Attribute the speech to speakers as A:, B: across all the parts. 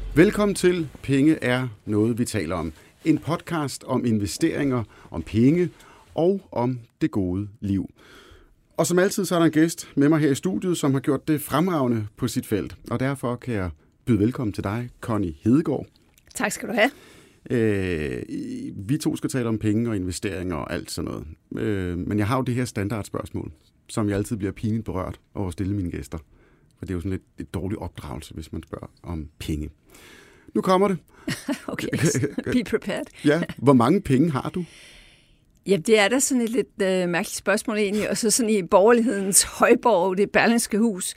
A: Velkommen til Penge er noget, vi taler om. En podcast om investeringer, om penge og om det gode liv. Og som altid, så er der en gæst med mig her i studiet, som har gjort det fremragende på sit felt. Og derfor kan jeg byde velkommen til dig, Connie Hedegaard.
B: Tak skal du have.
A: Vi to skal tale om penge og investeringer og alt sådan noget. Men jeg har jo det her standardspørgsmål, som jeg altid bliver pinligt berørt over at stille mine gæster. For det er jo sådan lidt et dårligt opdragelse, hvis man spørger om penge. Nu kommer det.
B: Okay, be prepared.
A: Ja, hvor mange penge har du?
B: Ja, det er da sådan et lidt mærkeligt spørgsmål egentlig, og så sådan i borgerlighedens højborg, det Berlingske Hus,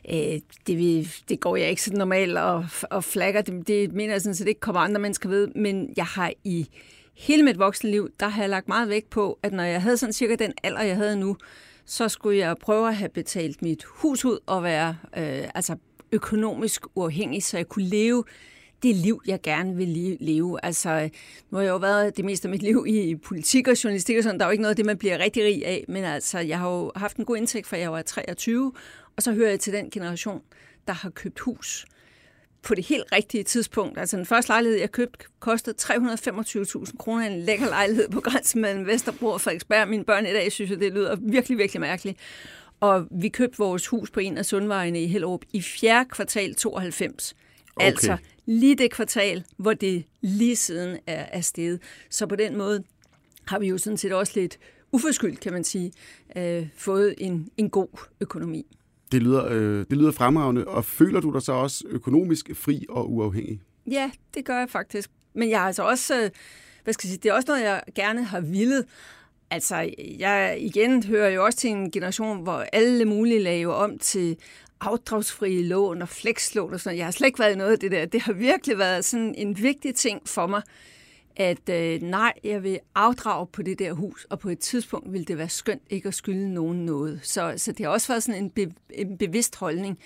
B: det går jeg ikke så normalt og flagger, det mener jeg sådan set ikke kommer andre mennesker ved, men jeg har i hele mit voksne liv, der har jeg lagt meget vægt på, at når jeg havde sådan cirka den alder, jeg havde nu, så skulle jeg prøve at have betalt mit hus ud og være økonomisk uafhængig, så jeg kunne leve det liv, jeg gerne vil leve. Altså, nu har jeg jo været det meste af mit liv i politik og journalistik og sådan. Der er jo ikke noget af det, man bliver rigtig rig af, men altså, jeg har jo haft en god indtægt, fra jeg var 23, og så hører jeg til den generation, der har købt hus på det helt rigtige tidspunkt. Altså, den første lejlighed, jeg købte, kostede 325.000 kroner, en lækker lejlighed på grænsen mellem Vesterbro og Frederiksberg. Mine børn i dag synes, at det lyder virkelig, virkelig mærkeligt. Og vi købte vores hus på en af Sundvejene i Hellerup i 4. kvartal 92. Okay. Altså lige det kvartal, hvor det lige siden er steget. Så på den måde har vi jo sådan set også lidt uforskyldt, kan man sige, fået en god økonomi. Det
A: lyder fremragende, og føler du dig så også økonomisk fri og uafhængig?
B: Ja, det gør jeg faktisk. Men jeg har altså også, det er også noget, jeg gerne har villet. Altså, jeg igen hører jo også til en generation, hvor alle mulige laver om til afdragsfrie lån og flekslån og sådan noget. Jeg har slet ikke været i noget af det der. Det har virkelig været sådan en vigtig ting for mig, at nej, jeg vil afdrage på det der hus, og på et tidspunkt vil det være skønt ikke at skylde nogen noget. Så det har også været sådan en bevidst holdning,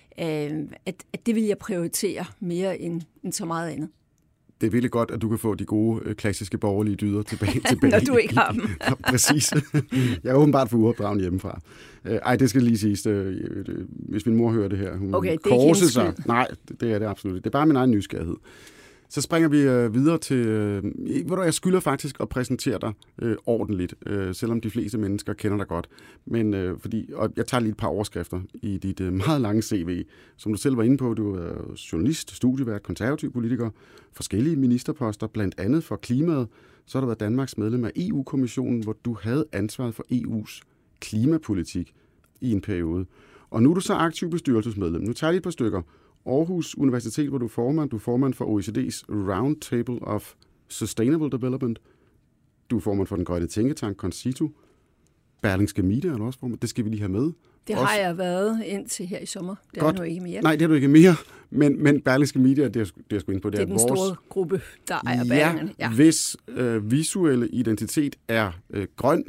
B: at det vil jeg prioritere mere end så meget andet.
A: Det er virkelig godt, at du kan få de gode, klassiske borgerlige dyder tilbage.
B: Når du ikke har dem.
A: Ja, præcis. Jeg er åbenbart for uopdragen hjemmefra. Det skal lige siges. Hvis min mor hører det her, hun korser sig. Nej, det er det absolut ikke. Det er bare min egen nysgerrighed. Så springer vi videre til, hvor jeg skylder faktisk at præsentere dig ordentligt, selvom de fleste mennesker kender dig godt. Men og jeg tager lige et par overskrifter i dit meget lange CV, som du selv var inde på. Du er journalist, studievært, konservativ politiker, forskellige ministerposter, blandt andet for klimaet. Så har du været Danmarks medlem af EU-kommissionen, hvor du havde ansvaret for EU's klimapolitik i en periode. Og nu er du så aktiv bestyrelsesmedlem. Nu tager jeg lige et par stykker. Aarhus Universitet, hvor du er formand for OECD's Roundtable of Sustainable Development. Du er formand for den grønne tænketank Concito. Berlingske Media er du også formand. Det skal vi lige have med.
B: Det har jeg været indtil her i sommer. Det er nu ikke mere.
A: Nej, det er du ikke mere. Men Berlingske Media, det er sgu inde på.
B: Det er den store gruppe, der ejer Berlingerne.
A: Ja, hvis visuelle identitet er grøn.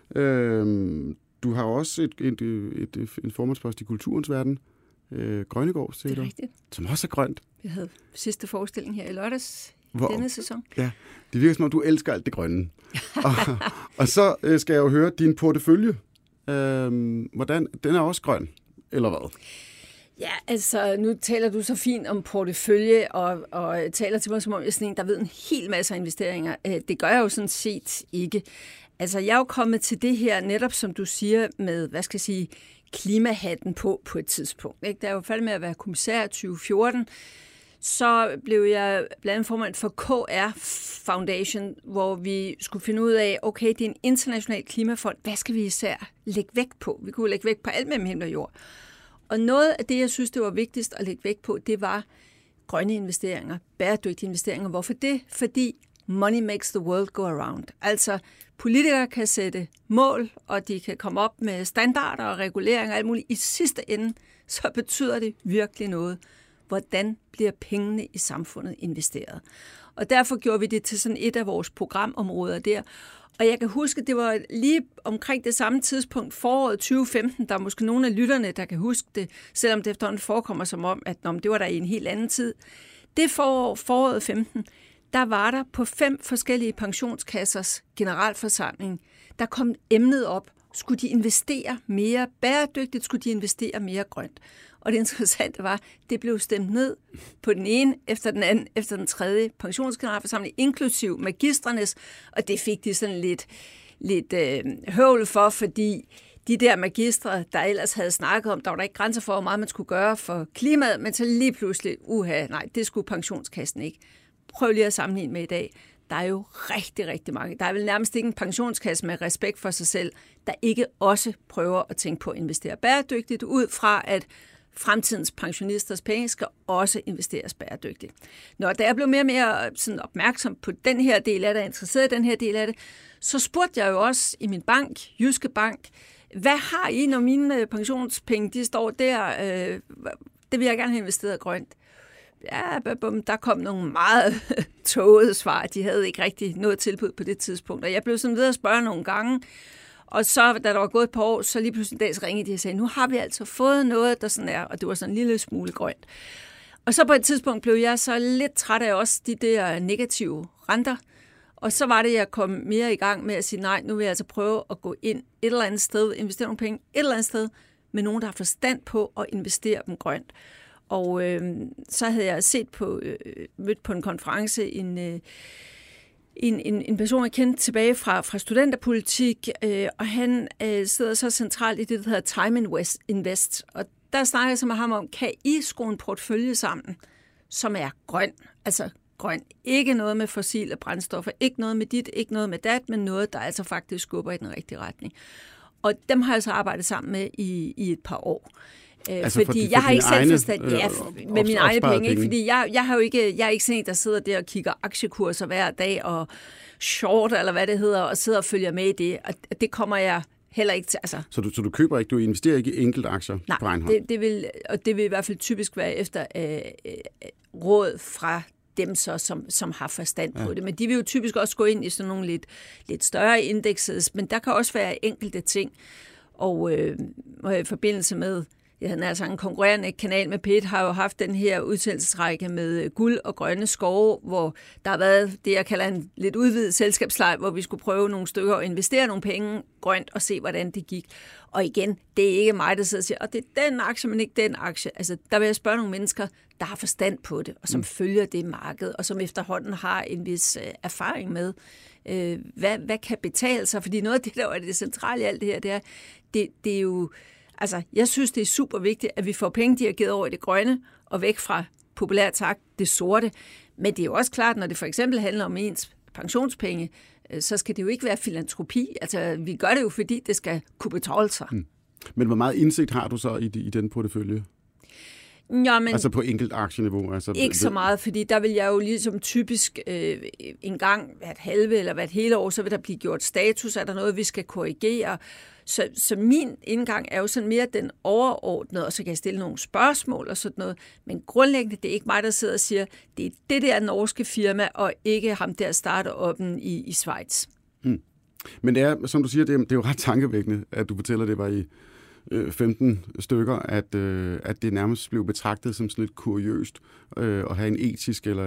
A: Du har også en formandspost i kulturens verden. Grønnegård, siger du? Som også er grønt.
B: Vi havde sidste forestilling her i lørdags denne sæson.
A: Ja, det virker som om, du elsker alt det grønne. og så skal jeg jo høre din portefølje. Hvordan? Den er også grøn, eller hvad?
B: Ja, altså nu taler du så fint om portefølje, og taler til mig som om jeg er sådan en, der ved en hel masse investeringer. Det gør jeg jo sådan set ikke. Altså jeg er jo kommet til det her, netop som du siger, med, klimahatten på et tidspunkt. Ikke? Da jeg var færdig med at være kommissær i 2014, så blev jeg blandt andet formand for KR Foundation, hvor vi skulle finde ud af, okay, det er en international klimafond, hvad skal vi især lægge vægt på? Vi kunne lægge vægt på alt mellem himmel og jord. Og noget af det, jeg synes, det var vigtigst at lægge vægt på, det var grønne investeringer, bæredygtige investeringer. Hvorfor det? Fordi money makes the world go around. Altså, politikere kan sætte mål, og de kan komme op med standarder og reguleringer og alt muligt. I sidste ende, så betyder det virkelig noget. Hvordan bliver pengene i samfundet investeret? Og derfor gjorde vi det til sådan et af vores programområder der. Og jeg kan huske, det var lige omkring det samme tidspunkt, foråret 2015, der er måske nogle af lytterne, der kan huske det, selvom det efterhånden forekommer som om, at det var der i en helt anden tid. Det foråret 15, der var der på 5 forskellige pensionskassers generalforsamling, der kom emnet op, skulle de investere mere bæredygtigt, skulle de investere mere grønt. Og det interessante var, det blev stemt ned på den ene, efter den anden, efter den tredje pensionsgeneralforsamling, inklusiv magistrenes, og det fik de sådan lidt høvl for, fordi de der magistre, der ellers havde snakket om, der var der ikke grænser for, hvor meget man skulle gøre for klimaet, men så lige pludselig, nej, det skulle pensionskassen ikke. Prøv lige at sammenligne med i dag. Der er jo rigtig, rigtig mange. Der er vel nærmest ikke en pensionskasse med respekt for sig selv, der ikke også prøver at tænke på at investere bæredygtigt, ud fra at fremtidens pensionisters penge skal også investeres bæredygtigt. Når da jeg blev mere og mere sådan opmærksom på den her del af det, interesseret i den her del af det, så spurgte jeg jo også i min bank, Jyske Bank, hvad har I, når mine pensionspenge de står der? Det vil jeg gerne have investeret grønt. Ja, der kom nogle meget tågede svar. De havde ikke rigtig noget tilbud på det tidspunkt. Og jeg blev sådan ved at spørge nogle gange. Og så, da der var gået et par år, så lige pludselig en dag så ringede de og sagde, nu har vi altså fået noget, der sådan er. Og det var sådan en lille smule grønt. Og så på et tidspunkt blev jeg så lidt træt af også de der negative renter. Og så var det, jeg kom mere i gang med at sige, nej, nu vil jeg altså prøve at gå ind et eller andet sted, investere nogle penge et eller andet sted, med nogen, der har forstand på at investere dem grønt. Og så havde jeg mødt på en konference en person, jeg kendte tilbage fra studenterpolitik, og han sidder så centralt i det, der hedder Time Invest. Og der snakker jeg så med ham om, kan I skrue en portefølje sammen, som er grøn? Altså grøn. Ikke noget med fossile brændstoffer, ikke noget med dit, ikke noget med dat, men noget, der altså faktisk skubber i den rigtige retning. Og dem har jeg så arbejdet sammen med i et par år. Altså fordi jeg har ikke selv forstand med mine egne penge, ikke? Fordi jeg er ikke sådan en, der sidder der og kigger aktiekurser hver dag og short, eller hvad det hedder, og sidder og følger med i det. Og det kommer jeg heller ikke til. Altså. Så
A: du køber ikke, du investerer ikke i enkelte aktier på egen hånd?
B: Nej, det vil i hvert fald typisk være efter råd fra dem, som har forstand på det. Men de vil jo typisk også gå ind i sådan nogle lidt større indekses, men der kan også være enkelte ting. Og i forbindelse med jeg havde altså en konkurrerende kanal med P1, har jo haft den her udsendelsesrække med guld og grønne skove, hvor der har været det, jeg kalder en lidt udvidet selskabsleg, hvor vi skulle prøve nogle stykker og investere nogle penge grønt og se, hvordan det gik. Og igen, det er ikke mig, der sidder og siger, og det er den aktie, men ikke den aktie. Altså, der vil jeg spørge nogle mennesker, der har forstand på det, og som følger det marked, og som efterhånden har en vis erfaring med, hvad kan betale sig. Fordi noget af det, der er det centrale i alt det her, det er jo. Altså, jeg synes, det er super vigtigt, at vi får penge dirigeret over i det grønne og væk fra, populært sagt, det sorte. Men det er jo også klart, når det for eksempel handler om ens pensionspenge, så skal det jo ikke være filantropi. Altså, vi gør det jo, fordi det skal kunne betale sig.
A: Men hvor meget indsigt har du så i den portefølje?
B: Ja, men
A: altså på enkelt aktieniveau? Altså
B: ikke så meget, fordi der vil jeg jo ligesom typisk en gang hvert halve eller hvert hele år, så vil der blive gjort status, er der noget, vi skal korrigere. Så min indgang er jo sådan mere den overordnede, og så kan jeg stille nogle spørgsmål og sådan noget. Men grundlæggende, det er ikke mig, der sidder og siger, det er det der norske firma, og ikke ham der starter-up'en i Schweiz.
A: Men det er, som du siger, det er jo ret tankevækkende, at du fortæller, det var i 15 stykker, at det nærmest blev betragtet som sådan lidt kuriøst at have en etisk eller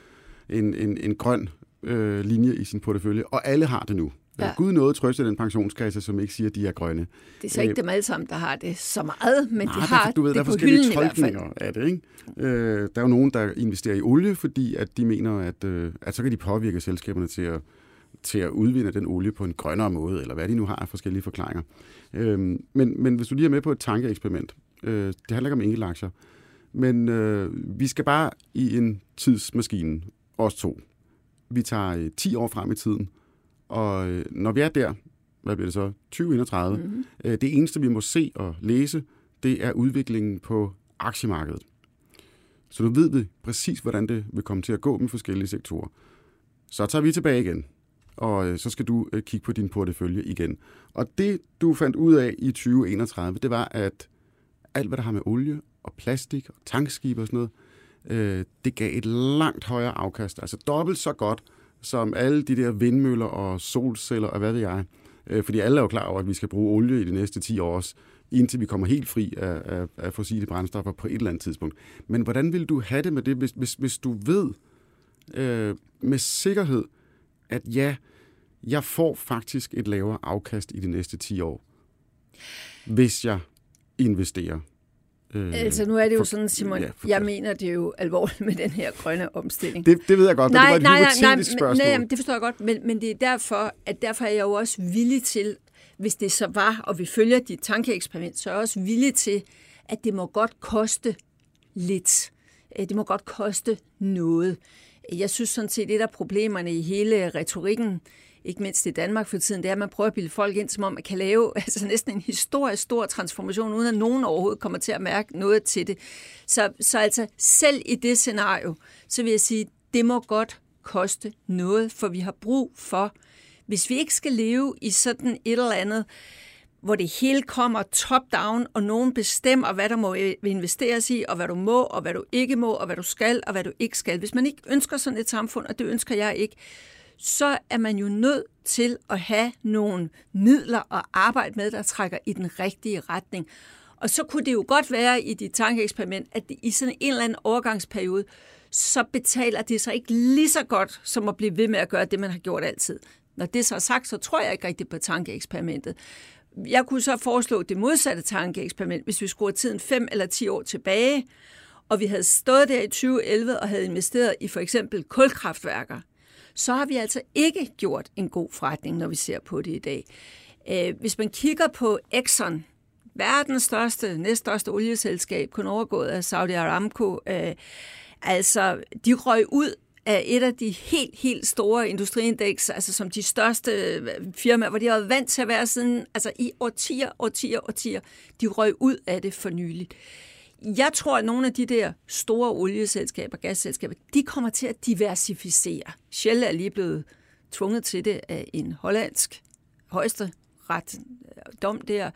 A: en grøn linje i sin portefølje. Og alle har det nu. Ja. Gud nåede trøste den pensionskasse, som ikke siger, at de er grønne.
B: Det er så ikke dem alle sammen, der har det så meget, men de har
A: du ved,
B: det på hylden i hvert fald. Der er
A: forskellige tolkninger af det, ikke? Der er jo nogen, der investerer i olie, fordi at de mener, at så kan de påvirke selskaberne til at udvinde den olie på en grønnere måde, eller hvad de nu har af forskellige forklaringer. Men hvis du lige er med på et tankeeksperiment, det handler ikke om enkeltaktier, men vi skal bare i en tidsmaskine, os to. Vi tager 10 år frem i tiden, og når vi er der, hvad bliver det så, 2031, det eneste, vi må se og læse, det er udviklingen på aktiemarkedet. Så nu ved vi præcis, hvordan det vil komme til at gå med forskellige sektorer. Så tager vi tilbage igen, og så skal du kigge på din portefølje igen. Og det, du fandt ud af i 2031, det var, at alt, hvad der har med olie og plastik og tankskib og sådan noget, det gav et langt højere afkast, altså dobbelt så godt, som alle de der vindmøller og solceller og hvad ved jeg. Fordi alle er jo klar over, at vi skal bruge olie i de næste 10 år også, indtil vi kommer helt fri af fossile brændstoffer på et eller andet tidspunkt. Men hvordan vil du have det med det, hvis du ved med sikkerhed, at ja, jeg får faktisk et lavere afkast i de næste 10 år, hvis jeg investerer
B: Altså nu er det jo sådan, Simon, jeg mener det er jo alvorligt med den her grønne omstilling.
A: Det ved jeg godt, men det var et hypotetisk spørgsmål.
B: Nej, det forstår jeg godt, men det er derfor er jeg jo også villig til, hvis det så var, og vi følger dit tankeeksperiment, så er jeg også villig til, at det må godt koste lidt. Det må godt koste noget. Jeg synes sådan set, et af problemerne i hele retorikken, ikke mindst i Danmark for tiden, det er, at man prøver at bilde folk ind, som om man kan lave altså næsten en historisk stor transformation, uden at nogen overhovedet kommer til at mærke noget til det. Så altså selv i det scenario, så vil jeg sige, det må godt koste noget, for vi har brug for, hvis vi ikke skal leve i sådan et eller andet, hvor det hele kommer top-down, og nogen bestemmer, hvad der må investeres i, og hvad du må, og hvad du ikke må, og hvad du skal, og hvad du ikke skal. Hvis man ikke ønsker sådan et samfund, og det ønsker jeg ikke, så er man jo nødt til at have nogle midler at arbejde med, der trækker i den rigtige retning. Og så kunne det jo godt være i dit tankeeksperiment, at i sådan en eller anden overgangsperiode, så betaler det sig ikke lige så godt, som at blive ved med at gøre det, man har gjort altid. Når det så er sagt, så tror jeg ikke rigtig på tankeeksperimentet. Jeg kunne så foreslå det modsatte tankeeksperiment, hvis vi skruer tiden 5 eller 10 år tilbage, og vi havde stået der i 2011 og havde investeret i for eksempel kulkraftværker, så har vi altså ikke gjort en god forretning, når vi ser på det i dag. Hvis man kigger på Exxon, verdens næststørste olieselskab, kun overgået af Saudi Aramco, altså de røg ud af et af de helt store industriindeks, altså som de største firmaer, hvor de har været vant til at være siden, altså i årtier, de røg ud af det for nyligt. Jeg tror, at nogle af de der store olieselskaber, gasselskaber, de kommer til at diversificere. Shell er lige blevet tvunget til det af en hollandsk højesteret dom der.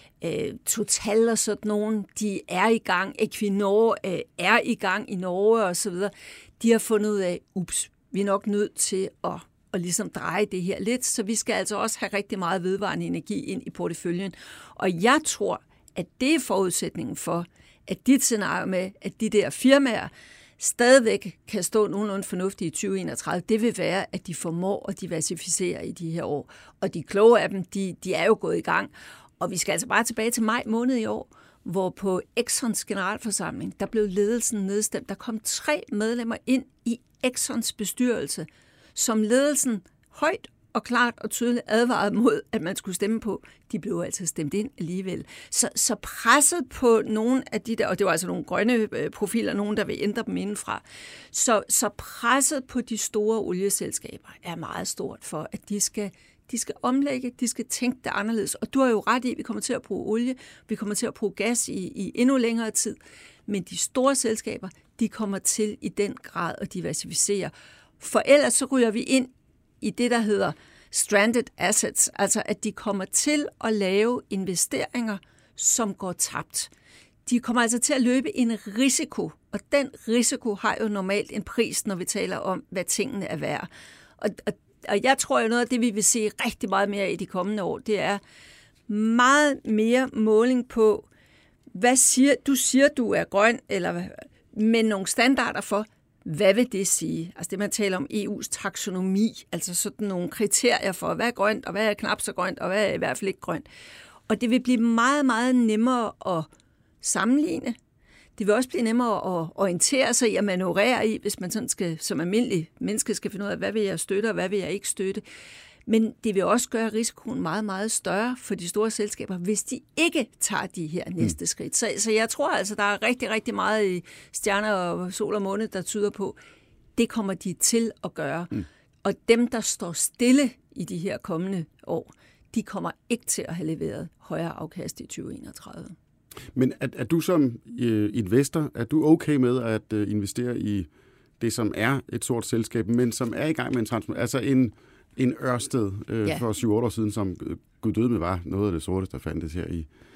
B: Total og sådan nogen, de er i gang. Equinor er i gang i Norge og så videre. De har fundet ud af, vi er nok nødt til at ligesom dreje det her lidt, så vi skal altså også have rigtig meget vedvarende energi ind i porteføljen. Og jeg tror, at det er forudsætningen for, at dit scenarie med, at de der firmaer stadigvæk kan stå nogenlunde fornuftigt i 2031, det vil være, at de formår at diversificere i de her år. Og de kloge af dem, de er jo gået i gang. Og vi skal altså bare tilbage til maj måned i år, hvor på Exxons generalforsamling, der blev ledelsen nedstemt. Der kom 3 medlemmer ind i Exxons bestyrelse, som ledelsen højt og klart og tydeligt advarede mod, at man skulle stemme på. De blev altså stemt ind alligevel. Så presset på nogle af de der, og det var altså nogle grønne profiler, nogen der vil ændre dem indenfra, så presset på de store olieselskaber er meget stort for, at de skal omlægge, de skal tænke det anderledes. Og du har jo ret i, at vi kommer til at bruge olie, vi kommer til at bruge gas i endnu længere tid. Men de store selskaber, de kommer til i den grad at diversificere. For ellers så ryger vi ind i det, der hedder stranded assets, altså at de kommer til at lave investeringer, som går tabt. De kommer altså til at løbe en risiko, og den risiko har jo normalt en pris, når vi taler om, hvad tingene er værd. Og jeg tror jo noget af det, vi vil se rigtig meget mere i de kommende år, det er meget mere måling på, hvad siger du er grøn, eller med nogle standarder for, hvad vil det sige? Altså det, man taler om EU's taksonomi, altså sådan nogle kriterier for, hvad er grønt, og hvad er knap så grønt, og hvad er i hvert fald ikke grønt. Og det vil blive meget, meget nemmere at sammenligne. Det vil også blive nemmere at orientere sig i at manøvrere i, hvis man sådan skal, som almindelig menneske skal finde ud af, hvad vil jeg støtte, og hvad vil jeg ikke støtte. Men det vil også gøre risikoen meget, meget større for de store selskaber, hvis de ikke tager de her næste skridt. Så jeg tror altså, der er rigtig, rigtig meget i stjerner og sol og måne, der tyder på, det kommer de til at gøre. Og dem, der står stille i de her kommende år, de kommer ikke til at have leveret højere afkast i 2031.
A: Men er du som investor, er du okay med at investere i det, som er et sort selskab, men som er i gang med en transformation? Altså en Ørsted for 7-8 år siden, som Gud døde med var noget af det sorteste, der fandtes her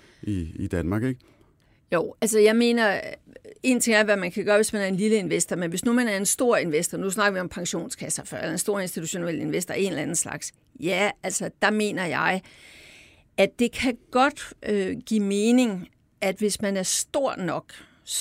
A: i Danmark, ikke?
B: Jo, altså jeg mener, en ting er, hvad man kan gøre, hvis man er en lille investor, men hvis nu man er en stor investor, nu snakker vi om pensionskasser før, eller en stor institutionel investor, en eller anden slags, ja, altså der mener jeg, at det kan godt give mening, at hvis man er stor nok,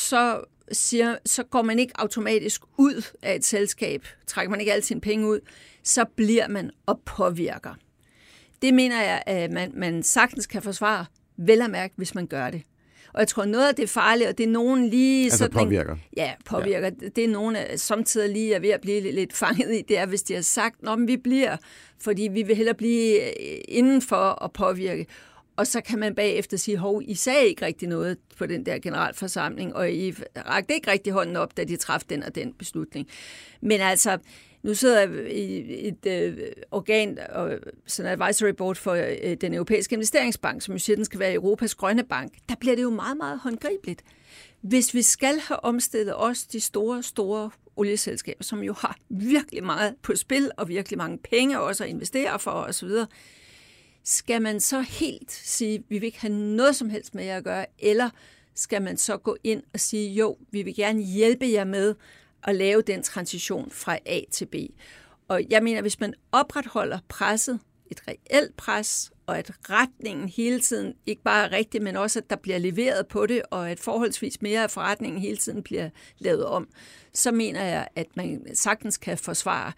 B: så går man ikke automatisk ud af et selskab, trækker man ikke alle sine penge ud, så bliver man og påvirker. Det mener jeg, at man sagtens kan forsvare, vel at mærke, hvis man gør det. Og jeg tror, noget af det farlige, og det er nogen lige...
A: Altså
B: sådan,
A: påvirker.
B: Ja, påvirker. Ja. Det er nogen, samtidig lige er ved at blive lidt fanget i, det er, hvis de har sagt, nå, men vi bliver, fordi vi vil hellere blive indenfor at påvirke. Og så kan man bagefter sige, hov, I sagde ikke rigtig noget på den der generalforsamling, og I rakte ikke rigtig hånden op, da de træffede den og den beslutning. Men altså, nu sidder jeg i et organ, sådan en advisory board for den europæiske investeringsbank, som jo siger, den skal være Europas grønne bank. Der bliver det jo meget, meget håndgribeligt. Hvis vi skal have omstillet os de store olieselskaber, som jo har virkelig meget på spil, og virkelig mange penge også at investere for osv., skal man så helt sige, at vi vil ikke have noget som helst med jer at gøre, eller skal man så gå ind og sige, jo, vi vil gerne hjælpe jer med at lave den transition fra A til B. Og jeg mener, hvis man opretholder presset, et reelt pres, og at retningen hele tiden ikke bare er rigtig, men også at der bliver leveret på det, og at forholdsvis mere af forretningen hele tiden bliver lavet om, så mener jeg, at man sagtens kan forsvare,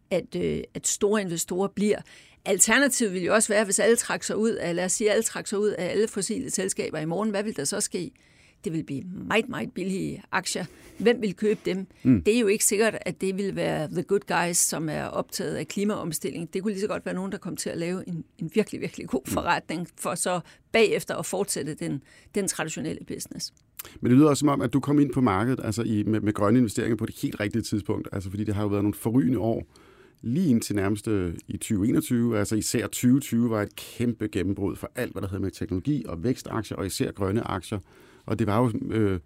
B: at store investorer bliver. Alternativet vil jo også være, hvis alle trækker sig ud af, lad os sige, alle trækker sig ud af alle fossile selskaber i morgen. Hvad vil der så ske? Det vil blive meget, meget billige aktier. Hvem vil købe dem? Det er jo ikke sikkert, at det vil være the good guys, som er optaget af klimaomstilling. Det kunne lige så godt være nogen, der kommer til at lave en virkelig, virkelig god forretning, for så bagefter at fortsætte den traditionelle business.
A: Men det lyder også som om, at du kom ind på markedet altså med grønne investeringer på det helt rigtige tidspunkt, altså fordi det har jo været nogle forrygende år. Lige indtil nærmeste i 2021, altså især 2020, var et kæmpe gennembrud for alt, hvad der havde med teknologi og vækstaktier, og især grønne aktier. Og det var jo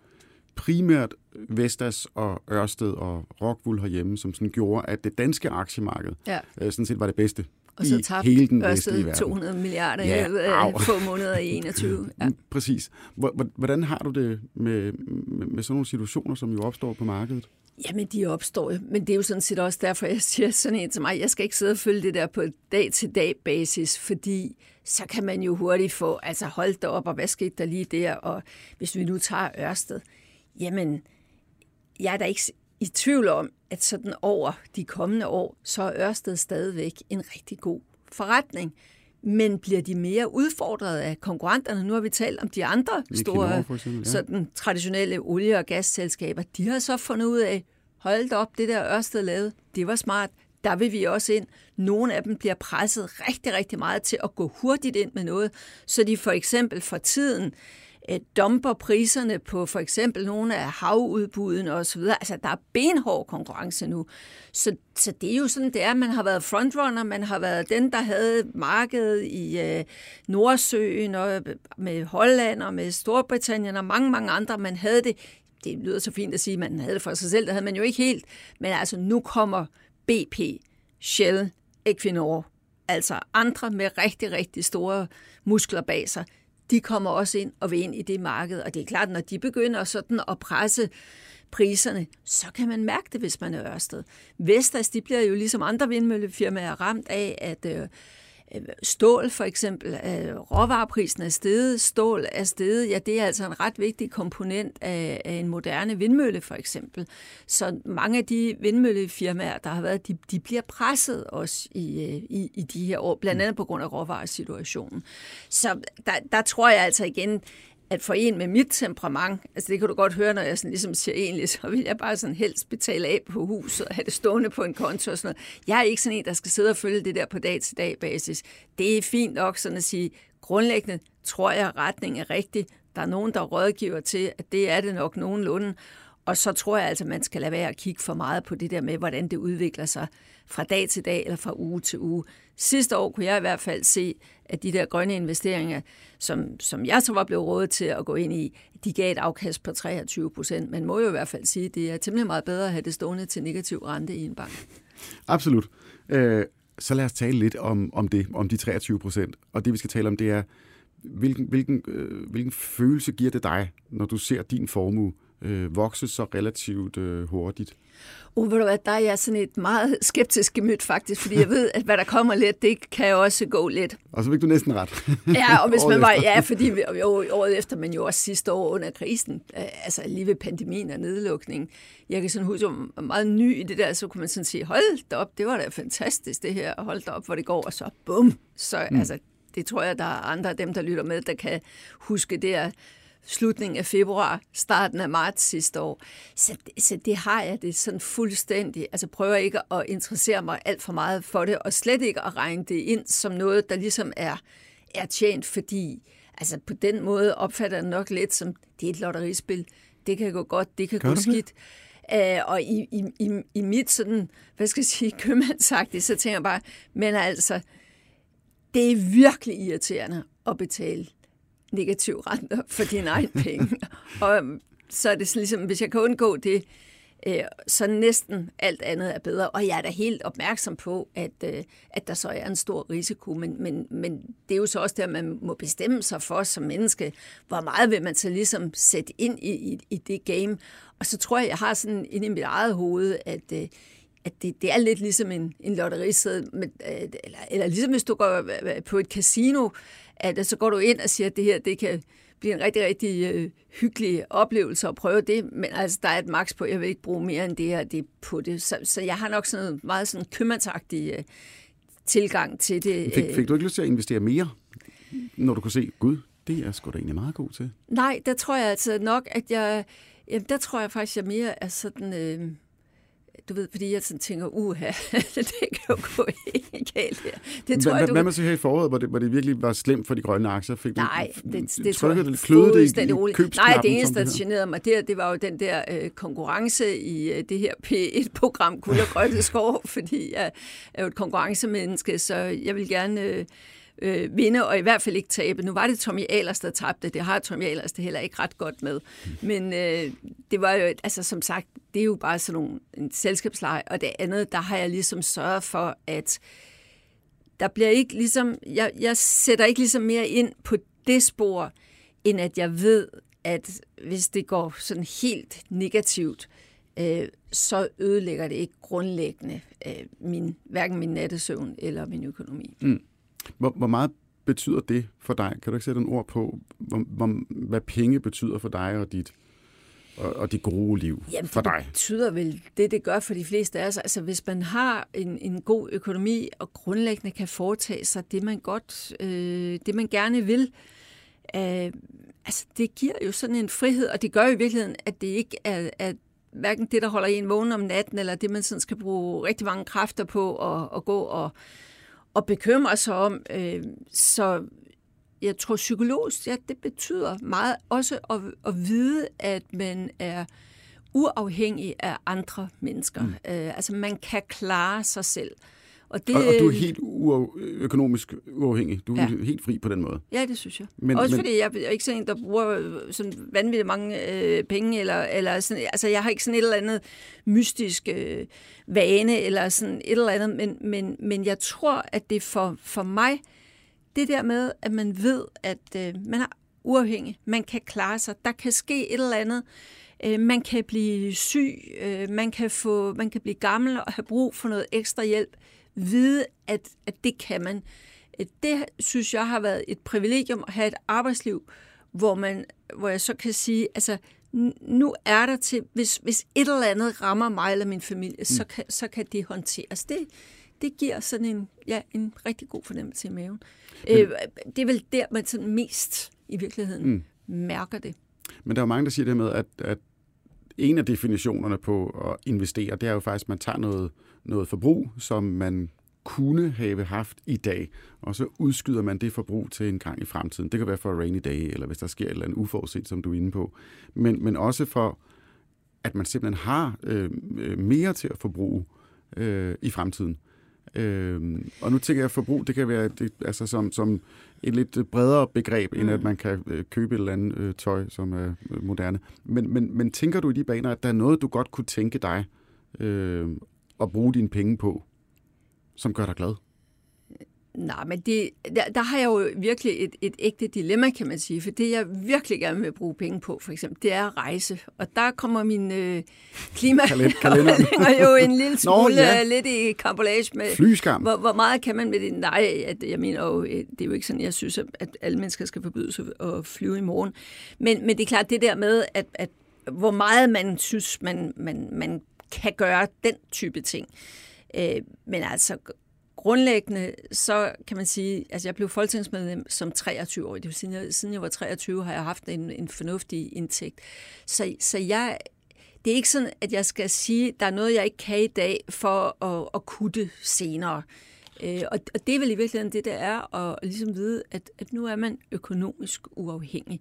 A: primært Vestas og Ørsted og Rockwool herhjemme, som sådan gjorde, at det danske aktiemarked sådan set var det bedste
B: og så tabte
A: hele den vestlige verden.
B: 200 milliarder af få måneder i 21. Ja.
A: Præcis. Hvordan har du det med sådan nogle situationer, som jo opstår på markedet?
B: Jamen, de opstår jo, men det er jo sådan set også derfor, jeg siger sådan en til mig, jeg skal ikke sidde og følge det der på dag-til-dag basis, fordi så kan man jo hurtigt få, altså hold da op, og hvad skete der lige der, og hvis vi nu tager Ørsted, jamen, jeg er da ikke i tvivl om, at sådan over de kommende år, så er Ørsted stadigvæk en rigtig god forretning. Men bliver de mere udfordret af konkurrenterne? Nu har vi talt om de andre store sådan, traditionelle olie- og gasselskaber. De har så fundet ud af, hold da op, det der Ørsted lavede, det var smart. Der vil vi også ind. Nogle af dem bliver presset rigtig, rigtig meget til at gå hurtigt ind med noget, så de for eksempel for tiden dumper priserne på for eksempel nogle af havudbudene osv. Altså, der er benhård konkurrence nu. Så det er jo sådan, det er, man har været frontrunner, man har været den, der havde markedet i Nordsøen og med Holland og med Storbritannien og mange, mange andre. Man havde det. Det lyder så fint at sige, at man havde det for sig selv. Det havde man jo ikke helt. Men altså, nu kommer BP, Shell, Equinor, altså andre med rigtig, rigtig store muskler bag sig. De kommer også ind og vil ind i det marked, og det er klart, når de begynder sådan at presse priserne, så kan man mærke det, hvis man er Ørsted. Vestas, de bliver jo ligesom andre vindmøllefirmaer ramt af, at stål for eksempel, råvareprisen er steget, stål er steget, ja, det er altså en ret vigtig komponent af en moderne vindmølle for eksempel. Så mange af de vindmøllefirmaer, der har været, de bliver presset også i de her år, blandt andet på grund af råvaresituationen. Så der tror jeg altså igen, at for en med mit temperament, altså det kan du godt høre, når jeg sådan ligesom siger egentlig, så vil jeg bare sådan helst betale af på huset og have det stående på en konto og sådan noget. Jeg er ikke sådan en, der skal sidde og følge det der på dag-til-dag basis. Det er fint nok sådan at sige, grundlæggende tror jeg, at retningen er rigtig. Der er nogen, der rådgiver til, at det er det nok nogenlunde. Og så tror jeg altså, at man skal lade være at kigge for meget på det der med, hvordan det udvikler sig fra dag til dag eller fra uge til uge. Sidste år kunne jeg i hvert fald se, at de der grønne investeringer, som jeg så var blevet rådet til at gå ind i, de gav et afkast på 23%. Man må jo i hvert fald sige, at det er temmelig meget bedre at have det stående til negativ rente i en bank.
A: Absolut. Så lad os tale lidt om det, om de 23%. Og det vi skal tale om, det er, hvilken følelse giver det dig, når du ser din formue vokse så relativt hurtigt?
B: Ved du hvad, der er jeg sådan et meget skeptisk gemyt faktisk, fordi jeg ved, at hvad der kommer lidt, det kan også gå lidt.
A: Og så fik du næsten ret.
B: Ja, og hvis man var, ja, fordi året efter, men jo også sidste år under krisen, altså lige ved pandemien og nedlukningen, jeg kan sådan huske, at jeg var meget ny i det der, så kunne man sådan sige, hold da op, det var da fantastisk det her, og hold da op, hvor det går, og så bum, så altså, det tror jeg, der er andre af dem, der lytter med, der kan huske det slutningen af februar, starten af marts sidste år. Så det har jeg det sådan fuldstændig. Altså prøver ikke at interessere mig alt for meget for det, og slet ikke at regne det ind som noget, der ligesom er tjent, fordi altså på den måde opfatter jeg nok lidt som, det er et lotterispil. Det kan gå godt, det kan gå skidt. Og i mit sådan, hvad skal jeg sige, købmandsagtigt, så tænker jeg bare, men altså, det er virkelig irriterende at betale negative renter for dine egne penge. Og så er det ligesom, hvis jeg kan undgå det, så næsten alt andet er bedre. Og jeg er da helt opmærksom på, at der så er en stor risiko, men det er jo så også der, man må bestemme sig for som menneske, hvor meget vil man så ligesom sætte ind i det game. Og så tror jeg har sådan inde i mit eget hoved, at det er lidt ligesom en lotteriseddel, eller ligesom hvis du går på et casino, at så går du ind og siger, at det her, det kan blive en rigtig, rigtig hyggelig oplevelse at prøve det, men altså, der er et maks på, jeg vil ikke bruge mere end det her, det på det. Så jeg har nok sådan en meget sådan købmandsagtig tilgang til det.
A: Fik du ikke lyst til at investere mere, når du kunne se, gud, det er sgu da egentlig meget god til?
B: Nej, der tror jeg altså nok, at der tror jeg faktisk, at jeg mere er sådan... Du ved, fordi jeg sådan tænker, det kan jo gå helt galt her. Det tror
A: hvad man så her i foråret, hvor det virkelig var slemt for de grønne aktier?
B: Nej, det tror jeg fuldstændig roligt. Nej, det eneste, der generede mig det var jo den der konkurrence i det her P1-program, Guld og Grønne Skov, fordi jeg er jo et konkurrencemenneske, så jeg vil gerne... vinde, og i hvert fald ikke tabe. Nu var det Tommy Ahlers, der tabte. Det har Tommy Ahlers det heller ikke ret godt med. Men det var jo, altså som sagt, det er jo bare sådan en selskabsleje, og det andet, der har jeg ligesom sørget for, at der bliver ikke ligesom, jeg sætter ikke ligesom mere ind på det spor, end at jeg ved, at hvis det går sådan helt negativt, så ødelægger det ikke grundlæggende hverken min nattesøvn eller min økonomi.
A: Mm. Hvor meget betyder det for dig? Kan du ikke sætte en ord på, hvad penge betyder for dig og dit gode liv?
B: Jamen,
A: for dig?
B: Det betyder vel det gør for de fleste af os. Altså, hvis man har en god økonomi og grundlæggende kan foretage sig det, det man gerne vil, altså, det giver jo sådan en frihed, og det gør jo i virkeligheden, at det ikke er hverken det, der holder en vågen om natten, eller det, man sådan skal bruge rigtig mange kræfter på at gå og bekymre sig om. Så jeg tror psykologisk, det betyder meget også at vide, at man er uafhængig af andre mennesker. Altså man kan klare sig selv. Og du
A: er helt økonomisk uafhængig. Du er helt fri på den måde.
B: Ja, det synes jeg. Også fordi jeg er ikke sådan en, der bruger sådan vanvittigt mange penge, eller sådan, altså jeg har ikke sådan et eller andet mystisk vane, eller sådan et eller andet, men jeg tror, at det for mig, det der med, at man ved, at man er uafhængig, man kan klare sig, der kan ske et eller andet, man kan blive syg, man kan blive gammel og have brug for noget ekstra hjælp, vide, at det kan man. Det synes jeg har været et privilegium at have et arbejdsliv, hvor jeg så kan sige, altså nu er der til, hvis et eller andet rammer mig eller min familie, så kan det håndteres. Det giver sådan en rigtig god fornemmelse i maven. Det er vel der, man sådan mest i virkeligheden mærker det.
A: Men der er jo mange, der siger det med, at en af definitionerne på at investere, det er jo faktisk, at man tager noget forbrug, som man kunne have haft i dag, og så udskyder man det forbrug til en gang i fremtiden. Det kan være for a rainy day, eller hvis der sker et eller andet uforudset, som du er inde på. Men også for, at man simpelthen har mere til at forbruge i fremtiden. Og nu tænker jeg, at forbrug, det kan være altså som et lidt bredere begreb, end at man kan købe et eller andet tøj, som er moderne. Men tænker du i de baner, at der er noget, du godt kunne tænke dig at bruge dine penge på, som gør dig glad?
B: Nej, men der har jeg jo virkelig et ægte dilemma, kan man sige. For det, jeg virkelig gerne vil bruge penge på, for eksempel, det er at rejse. Og der kommer min klimakalender jo en lille smule lidt i kampolage med...
A: Flyskam.
B: Hvor meget kan man med det? Nej, jeg mener jo, det er jo ikke sådan, jeg synes, at alle mennesker skal forbydes at flyve i morgen. Men det er klart det der med, at hvor meget man synes, man kan gøre den type ting. Men altså... grundlæggende, så kan man sige, altså jeg blev folketingsmedlem som 23-årig. Det vil sige, siden jeg var 23, har jeg haft en fornuftig indtægt. Så det er ikke sådan, at jeg skal sige, at der er noget, jeg ikke kan i dag for at kunne det senere. Og det er vel i virkeligheden det, der er at ligesom vide, at nu er man økonomisk uafhængig.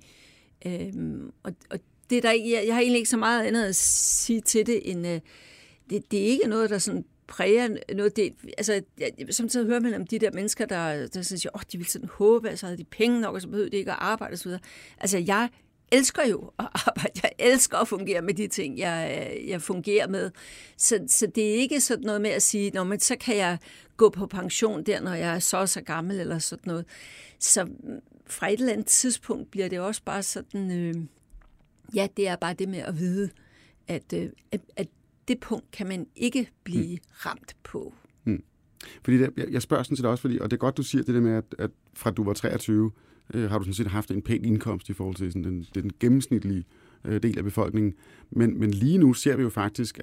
B: Og det der, jeg har egentlig ikke så meget andet at sige til det, end det er ikke noget, der sådan præger noget. Altså, samtidig hører man om de der mennesker, der siger, de vil sådan håbe, at så havde de penge nok, og så behøvede de ikke at arbejde osv. Altså, jeg elsker jo at arbejde. Jeg elsker at fungere med de ting, jeg fungerer med. Så det er ikke sådan noget med at sige, men så kan jeg gå på pension der, når jeg er så gammel, eller sådan noget. Så fra et eller andet tidspunkt bliver det også bare sådan, det er bare det med at vide, at det punkt kan man ikke blive ramt på.
A: Fordi jeg spørger sådan set også, og det er godt, du siger det der med, at fra du var 23, har du sådan set haft en pæn indkomst i forhold til sådan den gennemsnitlige del af befolkningen. Men lige nu ser vi jo faktisk,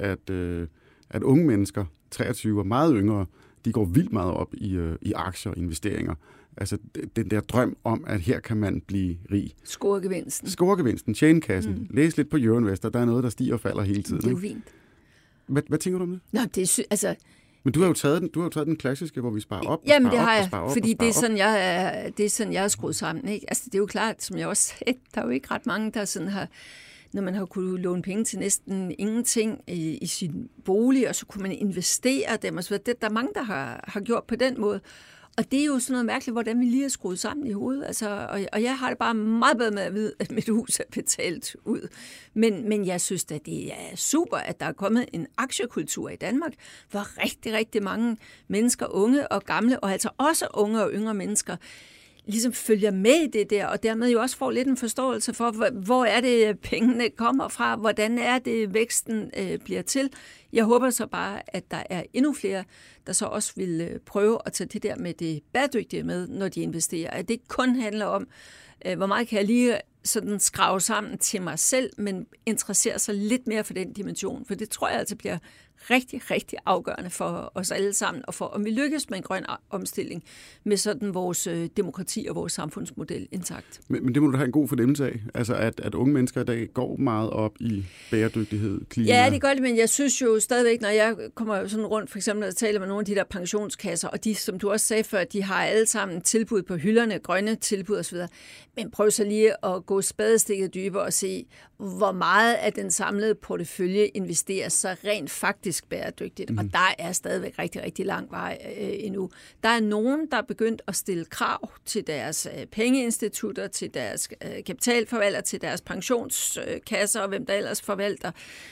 A: at unge mennesker, 23 og meget yngre, de går vildt meget op i aktier og investeringer. Altså den der drøm om, at her kan man blive rig. Scoregevinsten, tjenekassen. Læs lidt på Euroinvestor, der er noget, der stiger og falder hele tiden.
B: Det er jo fint.
A: Hvad tænker du om det?
B: Nå, altså... Men
A: du har jo taget den klassiske, hvor vi sparer op.
B: Jamen, det har jeg, fordi det er sådan, jeg er skruet sammen. Ikke? Altså, det er jo klart, som jeg også sagde, der er jo ikke ret mange, der sådan har, når man har kunnet låne penge til næsten ingenting i sin bolig, og så kunne man investere dem og så videre. Der er mange, der har gjort på den måde. Og det er jo sådan noget mærkeligt, hvordan vi lige er skruet sammen i hovedet. Altså, og jeg har det bare meget bedre med at vide, at mit hus er betalt ud. Men jeg synes at det er super, at der er kommet en aktiekultur i Danmark, hvor rigtig, rigtig mange mennesker, unge og gamle, og altså også unge og yngre mennesker, ligesom følger med i det der, og dermed jo også får lidt en forståelse for, hvor er det, pengene kommer fra, hvordan er det, væksten bliver til. Jeg håber så bare, at der er endnu flere, der så også vil prøve at tage det der med det bæredygtige med, når de investerer. At det ikke kun handler om, hvor meget kan jeg lige sådan skrave sammen til mig selv, men interessere sig lidt mere for den dimension, for det tror jeg altså bliver rigtig, rigtig afgørende for os alle sammen, og for om vi lykkes med en grøn omstilling med sådan vores demokrati og vores samfundsmodel intakt.
A: Men det må du have en god fornemmelse af, altså at unge mennesker i dag går meget op i bæredygtighed, klima.
B: Ja, det gør det, men jeg synes jo stadigvæk, når jeg kommer sådan rundt, for eksempel at tale med nogle af de der pensionskasser, og de, som du også sagde før, de har alle sammen tilbud på hylderne, grønne tilbud osv., men prøv så lige at gå spadestikket dybere og se, hvor meget af den samlede portefølje investeres så rent faktisk bæredygtigt. Og der er stadigvæk rigtig, rigtig lang vej endnu. Der er nogen, der er begyndt at stille krav til deres pengeinstitutter, til deres kapitalforvalter, til deres pensionskasser og hvem der ellers forvalter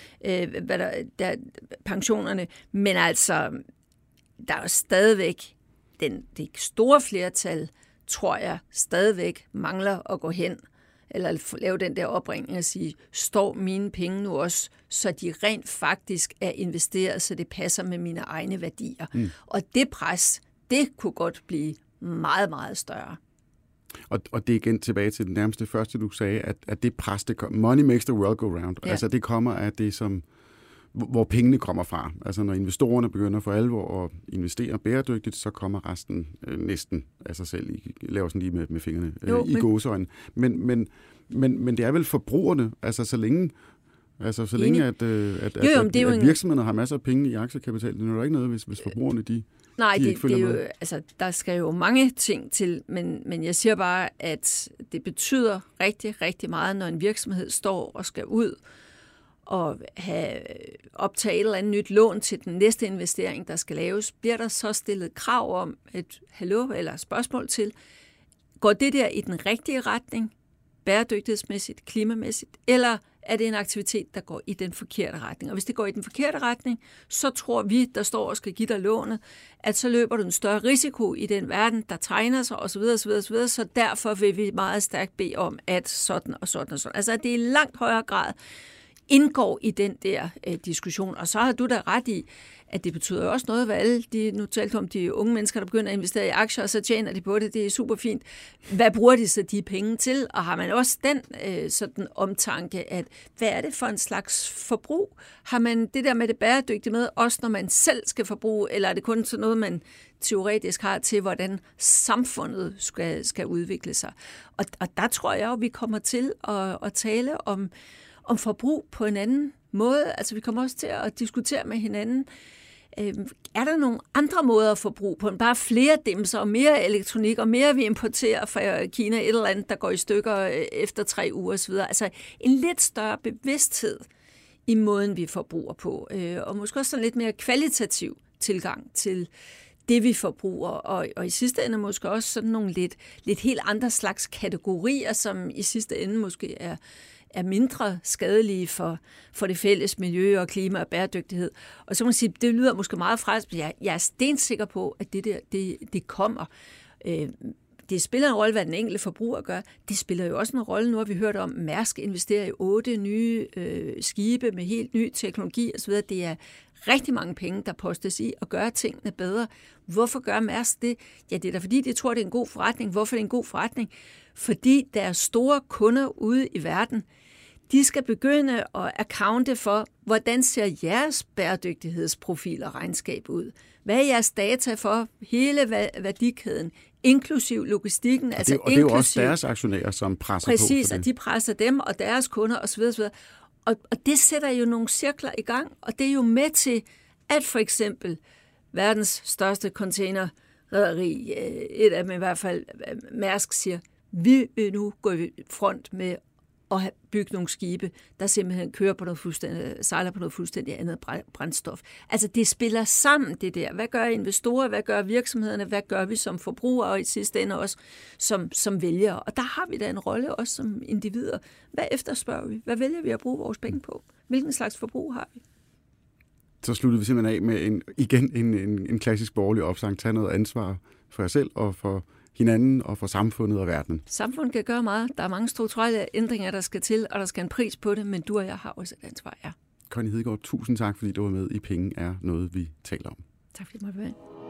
B: pensionerne. Men altså, der er jo stadigvæk det store flertal, tror jeg, stadigvæk mangler at gå hen eller lave den der opringning og sige, står mine penge nu også, så de rent faktisk er investeret, så det passer med mine egne værdier. Og det pres, det kunne godt blive meget, meget større.
A: Og det er igen tilbage til den nærmeste første, du sagde, at det pres, det kommer. Money makes the world go round. Ja. Altså det kommer af det, hvor pengene kommer fra. Altså når investorerne begynder for alvor at investere bæredygtigt, så kommer resten næsten af sig selv. I laver sådan lige med fingrene i gåseøjne. Men det er vel forbrugerne, altså så længe at virksomhederne har masser af penge i aktiekapital, det er jo ikke noget, hvis forbrugerne de ikke følger med. Jo,
B: altså, der skal jo mange ting til, men jeg siger bare, at det betyder rigtig, rigtig meget, når en virksomhed står og skal ud og optage et eller andet nyt lån til den næste investering, der skal laves, bliver der så stillet krav om et eller spørgsmål til, går det der i den rigtige retning, bæredygtighedsmæssigt, klimamæssigt, eller er det en aktivitet, der går i den forkerte retning? Og hvis det går i den forkerte retning, så tror vi, der står og skal give dig lånet, at så løber du en større risiko i den verden, der tegner sig osv., så derfor vil vi meget stærkt bede om, at sådan og sådan og sådan. Altså, at det i langt højere grad indgår i den der diskussion. Og så har du da ret i, at det betyder også noget, hvad alle nu talte om de unge mennesker, der begynder at investere i aktier, og så tjener de på det. Det er super fint. Hvad bruger de så de penge til? Og har man også den sådan omtanke, at hvad er det for en slags forbrug? Har man det der med det bæredygtige med, også når man selv skal forbruge, eller er det kun sådan noget, man teoretisk har til, hvordan samfundet skal udvikle sig? Og der tror jeg jo, vi kommer til at tale om forbrug på en anden måde. Altså vi kommer også til at diskutere med hinanden, er der nogle andre måder at forbruge på, end bare flere dimser og mere elektronik, og mere vi importerer fra Kina, et eller andet, der går i stykker efter 3 uger osv. Altså en lidt større bevidsthed i måden, vi forbruger på, og måske også sådan lidt mere kvalitativ tilgang til det, vi forbruger, og i sidste ende måske også sådan nogle lidt helt andre slags kategorier, som i sidste ende måske er mindre skadelige for det fælles miljø og klima og bæredygtighed. Og så må man sige, det lyder måske meget frelst, men jeg er stensikker på, at det kommer. Det spiller en rolle, hvad den enkelte forbruger gør. Det spiller jo også en rolle. Nu har vi hørt om, Mærsk investerer i 8 nye skibe med helt ny teknologi osv. Det er rigtig mange penge, der postes i at gøre tingene bedre. Hvorfor gør Mærsk det? Ja, det er da fordi, de tror, det er en god forretning. Hvorfor er det en god forretning? Fordi deres store kunder ude i verden, de skal begynde at accounte for, hvordan ser jeres bæredygtighedsprofil og regnskab ud? Hvad er jeres data for hele værdikæden, inklusiv logistikken?
A: Og det er jo også deres aktionærer, som presser
B: præcis,
A: på.
B: Præcis, og de presser dem og deres kunder osv. Og det sætter jo nogle cirkler i gang, og det er jo med til, at for eksempel verdens største containerrederi, et af dem i hvert fald, Mærsk, siger, vi vil nu gå i front med at bygge nogle skibe, der simpelthen sejler på noget fuldstændig andet brændstof. Altså det spiller sammen det der. Hvad gør investorer, hvad gør virksomhederne, hvad gør vi som forbrugere, og i sidste ende også som vælgere. Og der har vi da en rolle også som individer. Hvad efterspørger vi? Hvad vælger vi at bruge vores penge på? Hvilken slags forbrug har vi?
A: Så sluttede vi simpelthen af med en klassisk borgerlig opsang. Tag noget ansvar for jer selv og for hinanden og for samfundet og verden.
B: Samfundet kan gøre meget. Der er mange strukturelle ændringer, der skal til, og der skal en pris på det, men du og jeg har også et ansvar, ja.
A: Connie Hedegaard, tusind tak, fordi du var med i Penge er noget, vi taler om.
B: Tak fordi du måtte være med.